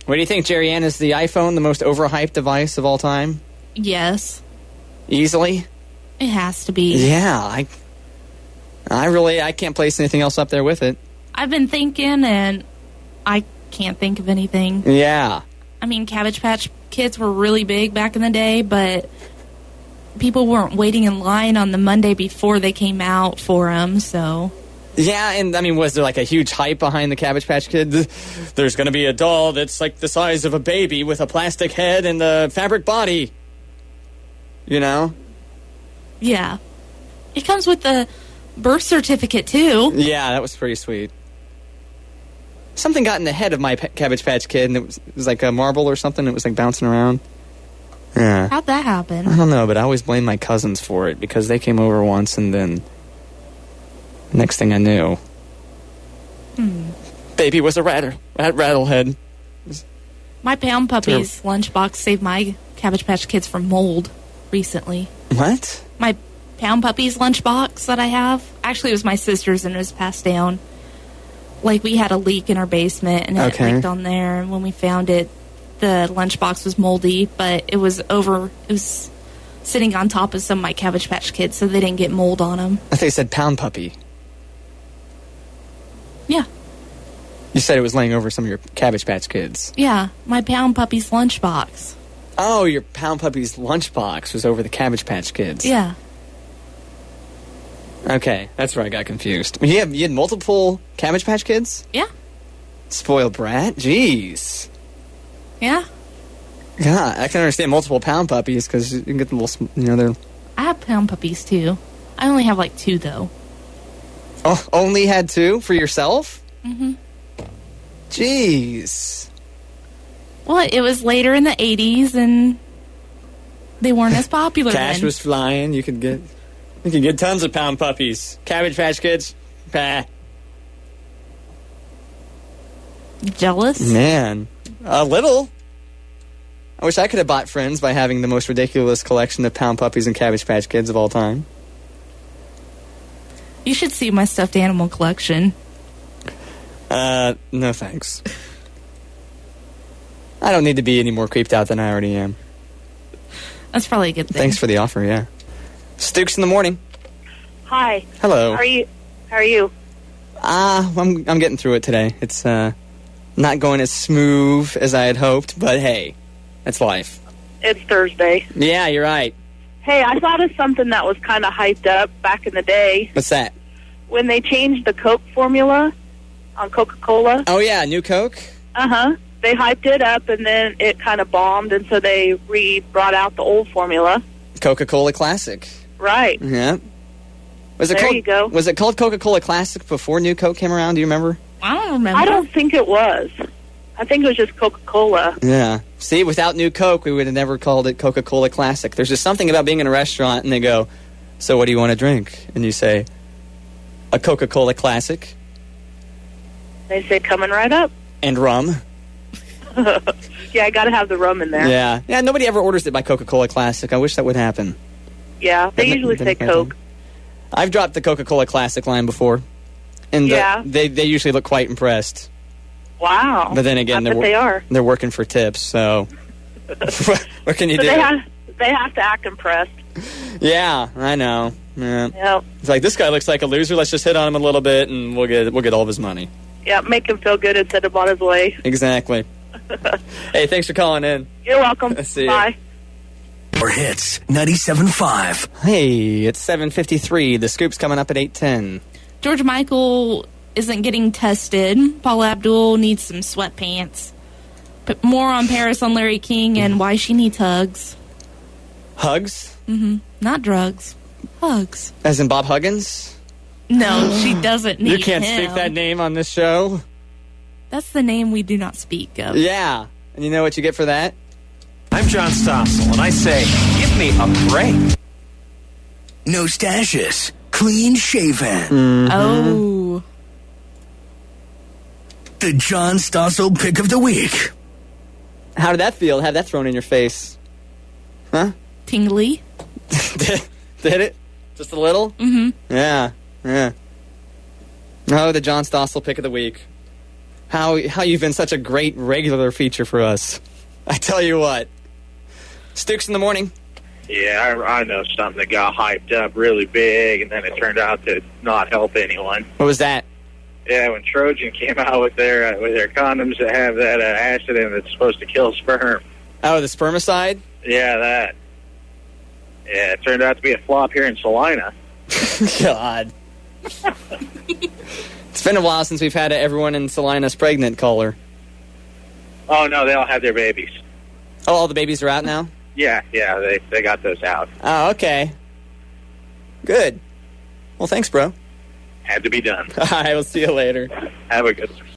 What do you think, Jerry Ann? Is the iPhone the most overhyped device of all time? Yes. Easily? It has to be. Yeah, I can't place anything else up there with it. I've been thinking, and I can't think of anything. Yeah. I mean, Cabbage Patch Kids were really big back in the day, but people weren't waiting in line on the Monday before they came out for them, so... Yeah, and I mean, was there like a huge hype behind the Cabbage Patch Kids? There's going to be a doll that's like the size of a baby with a plastic head and a fabric body. You know? Yeah. It comes with the birth certificate, too. Yeah, that was pretty sweet. Something got in the head of my Cabbage Patch Kid, and it was like a marble or something. It was like bouncing around. Yeah. How'd that happen? I don't know, but I always blame my cousins for it because they came over once and then next thing I knew, baby was a rattlehead. My Pound Puppy's lunchbox saved my Cabbage Patch Kids from mold recently. What? My Pound Puppy's lunchbox that I have, actually it was my sister's and it was passed down. Like, we had a leak in our basement and it leaked on there, and when we found it, the lunchbox was moldy, but it was sitting on top of some of my Cabbage Patch Kids, so they didn't get mold on them. I think you said Pound Puppy. Yeah. You said it was laying over some of your Cabbage Patch Kids. Yeah, my Pound Puppy's lunchbox. Oh, your Pound Puppy's lunchbox was over the Cabbage Patch Kids. Yeah. Okay, that's where I got confused. You had multiple Cabbage Patch Kids? Yeah. Spoiled brat? Jeez. Yeah. God, I can understand multiple Pound Puppies because you can get the little, they're... I have Pound Puppies, too. I only have, like, 2, though. Oh, only had 2 for yourself? Mm-hmm. Jeez. Well, it was later in the 80s, and they weren't as popular Cash then. was flying. You could get tons of Pound Puppies. Cabbage Patch Kids? Bah. Jealous? Man. A little. I wish I could have bought friends by having the most ridiculous collection of Pound Puppies and Cabbage Patch Kids of all time. You should see my stuffed animal collection. No thanks. I don't need to be any more creeped out than I already am. That's probably a good thing. Thanks for the offer, yeah. Stooks in the morning. Hi. Hello. How are you? I'm getting through it today. It's not going as smooth as I had hoped, but hey, that's life. It's Thursday. Yeah, you're right. Hey, I thought of something that was kind of hyped up back in the day. What's that? When they changed the Coke formula on Coca-Cola. Oh, yeah, new Coke? Uh-huh. They hyped it up, and then it kind of bombed, and so they brought out the old formula. Coca-Cola Classic. Right. Yeah. You go. Was it called Coca-Cola Classic before New Coke came around? Do you remember? I don't remember. I don't think it was. I think it was just Coca-Cola. Yeah. See, without New Coke, we would have never called it Coca-Cola Classic. There's just something about being in a restaurant, and they go, so what do you want to drink? And you say, a Coca-Cola Classic. They say, coming right up. And rum. Yeah, I got to have the rum in there. Yeah. Yeah, nobody ever orders it by Coca-Cola Classic. I wish that would happen. Yeah, they usually say Coke. I've dropped the Coca-Cola Classic line before. And they usually look quite impressed. Wow. But then again, they're working for tips, so what can you do? They have to act impressed. Yeah, I know. Yeah. Yep. It's like, this guy looks like a loser. Let's just hit on him a little bit, and we'll get all of his money. Yeah, make him feel good and send him on his way. Exactly. Hey, thanks for calling in. You're welcome. See you. Bye. Or hits 97.5. Hey, it's 7:53. The scoop's coming up at 8:10. George Michael isn't getting tested. Paula Abdul needs some sweatpants. But more on Paris on Larry King and why she needs hugs. Hugs? Mm-hmm. Not drugs. Hugs. As in Bob Huggins? No, she doesn't need him. You can't speak that name on this show? That's the name we do not speak of. Yeah. And you know what you get for that? I'm John Stossel, and I say, give me a break. No stashes. Clean shaven. Mm-hmm. Oh. The John Stossel pick of the week. How did that feel? Have that thrown in your face? Huh? Tingly. Did it? Just a little? Mm-hmm. Yeah. Oh, the John Stossel pick of the week. how you've been such a great regular feature for us. I tell you what. Stukes in the morning. Yeah, I know something that got hyped up really big, and then it turned out to not help anyone. What was that? Yeah, when Trojan came out with their condoms that have that acid in it that's supposed to kill sperm. Oh, the spermicide? Yeah, that. Yeah, it turned out to be a flop here in Salina. God. It's been a while since we've had everyone in Salina's pregnant caller. Oh, no, they all had their babies. Oh, all the babies are out now? Yeah, they got those out. Oh, okay. Good. Well, thanks, bro. Had to be done. All right, we'll see you later. Have a good one.